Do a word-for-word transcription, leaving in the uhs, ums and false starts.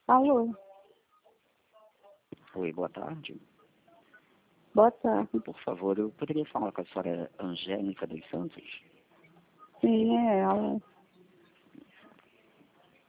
Alô, Oi, boa tarde. boa tarde. Por favor, eu poderia falar com a senhora Angélica dos Santos? Sim, é ela.